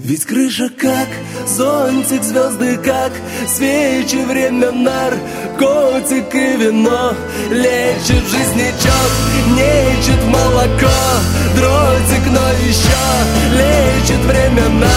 Ведь крыша как зонтик, звезды как свечи, время наркотик и вино. Лечит жизничок, нечет молоко, дротик, но еще лечит время наркотик.